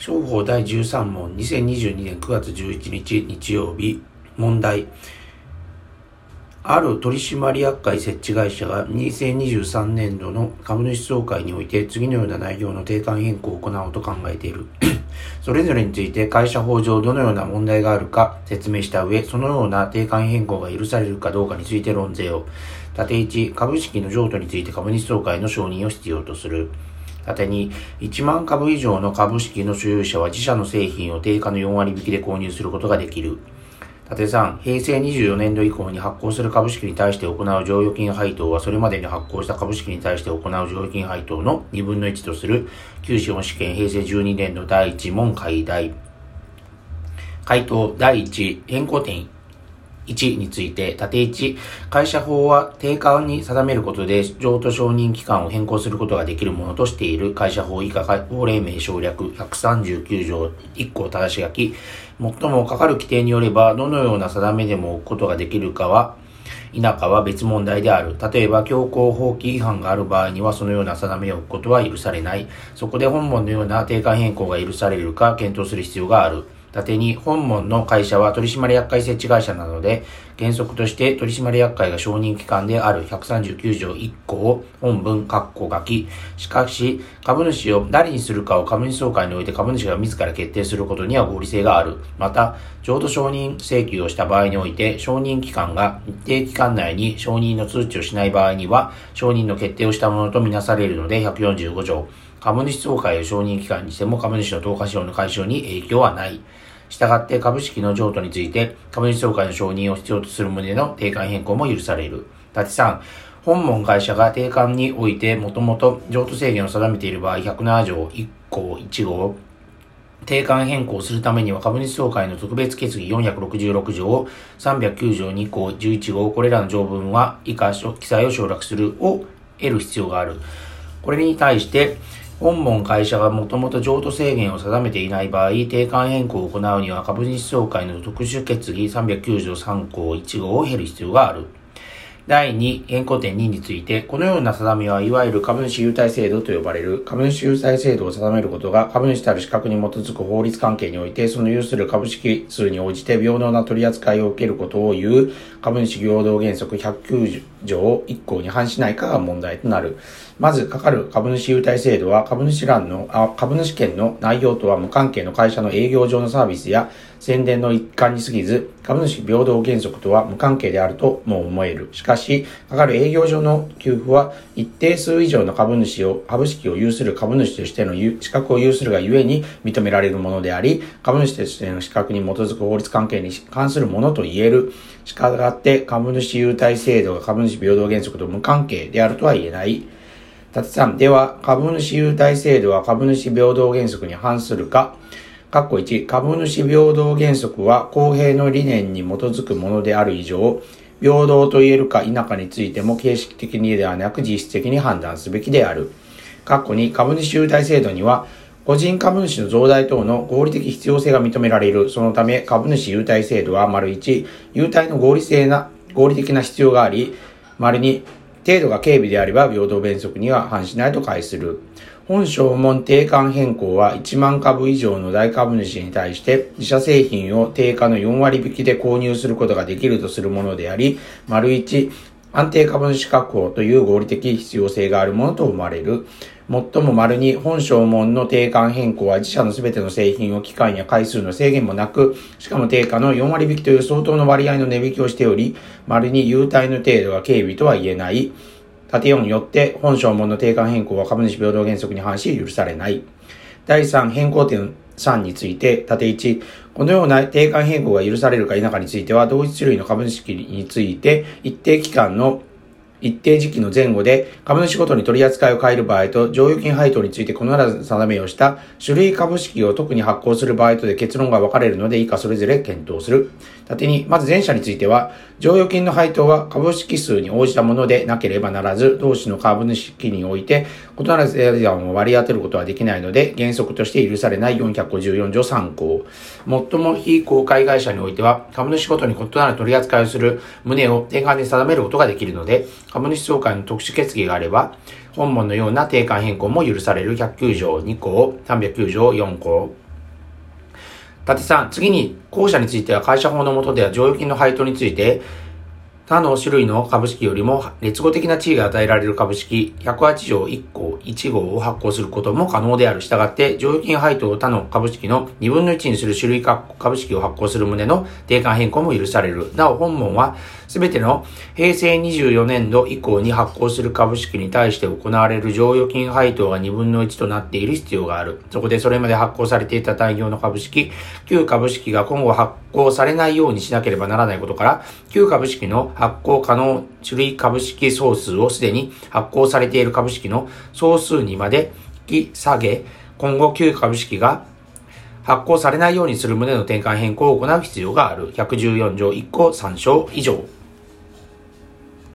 商法第13問、2022年9月11日日曜日、問題。ある取締役会設置会社が2023年度の株主総会において次のような内容の定款変更を行おうと考えている。それぞれについて会社法上どのような問題があるか説明した上、そのような定款変更が許されるかどうかについて論ぜよ。縦1、株式の譲渡について株主総会の承認を必要とする。縦に、1万株以上の株式の所有者は自社の製品を定価の4割引きで購入することができる。縦3、平成24年度以降に発行する株式に対して行う剰余金配当はそれまでに発行した株式に対して行う剰余金配当の2分の1とする。旧資本試験平成12年度第1問解題。回答第1、変更点1について、縦1、会社法は定款に定めることで譲渡承認期間を変更することができるものとしている会社法以下法令名省略139条1項正し書き、最もかかる規定によればどのような定めでも置くことができるかは否かは別問題である。例えば強行放棄違反がある場合にはそのような定めを置くことは許されない。そこで本文のような定款変更が許されるか検討する必要がある。縦に、本文の会社は取締役会設置会社なので、原則として取締役会が承認機関である139条1項を本文括弧書き。しかし、株主を誰にするかを株主総会において株主が自ら決定することには合理性がある。また、譲渡承認請求をした場合において、承認機関が一定期間内に承認の通知をしない場合には、承認の決定をしたものとみなされるので145条。株主総会を承認機関にしても株主の投下資料の解消に影響はない。したがって株式の譲渡について株主総会の承認を必要とする旨の定款変更も許される。縦3、本文会社が定款においてもともと譲渡制限を定めている場合107条1項1号、定款変更するためには株主総会の特別決議466条309条2項11号、これらの条文は以下記載を省略するを得る必要がある。これに対して本文会社がもともと譲渡制限を定めていない場合、定款変更を行うには株主総会の特殊決議309条3項1号を経る必要がある。第2、変更点2について、このような定めはいわゆる株主優待制度と呼ばれる株主優待制度を定めることが株主たる資格に基づく法律関係において、その有する株式数に応じて平等な取り扱いを受けることを言う株主平等原則109条1項に反しないかが問題となる。まず、かかる株主優待制度は株主権の内容とは無関係の会社の営業上のサービスや宣伝の一環に過ぎず、株主平等原則とは無関係であるとも思える。しかし、かかる営業上の給付は一定数以上の株式を有する株主としての資格を有するがゆえに認められるものであり、株主としての資格に基づく法律関係に関するものと言える。したがって、株主優待制度が株主平等原則と無関係であるとは言えない。縦3、では、株主優待制度は株主平等原則に反するか。括弧1、株主平等原則は公平の理念に基づくものである以上、平等と言えるか否かについても形式的にではなく実質的に判断すべきである。括弧2、株主優待制度には、個人株主の増大等の合理的必要性が認められる。そのため、株主優待制度は、1、優待の合理的な必要があり、2、程度が軽微であれば平等原則には反しないと解する。本証文定款変更は1万株以上の大株主に対して自社製品を定価の4割引きで購入することができるとするものであり、1、安定株主確保という合理的必要性があるものと思われる。もっとも2、本証文の定款変更は自社のすべての製品を期間や回数の制限もなく、しかも定価の4割引きという相当の割合の値引きをしており、2、優待の程度が軽微とは言えない。縦4によって本証文の定款変更は株主平等原則に反し許されない。第3、変更点3について、縦1、このような定款変更が許されるか否かについては、同一種類の株式について一定時期の前後で株主ごとに取り扱いを変える場合と、剰余金配当についてこのような定めをした種類株式を特に発行する場合とで結論が分かれるので以下それぞれ検討する。縦に、まず前者については、剰余金の配当は株式数に応じたものでなければならず、同種の株主において異なる税段を割り当てることはできないので、原則として許されない454条3項。最も非公開会社においては、株主ごとに異なる取り扱いをする旨を定款で定めることができるので、株主総会の特殊決議があれば、本文のような定款変更も許される109条2項、309条4項。 縦3、次に、後者については会社法の下では剰余金の配当について、他の種類の株式よりも劣後的な地位が与えられる株式108条1項1号を発行することも可能である。したがって、剰余金配当を他の株式の2分の1にする種類株式を発行する旨の定款変更も許される。なお、本文は、すべての平成24年度以降に発行する株式に対して行われる剰余金配当が2分の1となっている必要がある。そこでそれまで発行されていた大量の株式、旧株式が今後発行されないようにしなければならないことから、旧株式の発行可能種類株式総数をすでに発行されている株式の総数にまで引き下げ、今後旧株式が発行されないようにする旨の転換変更を行う必要がある。114条1項3章以上。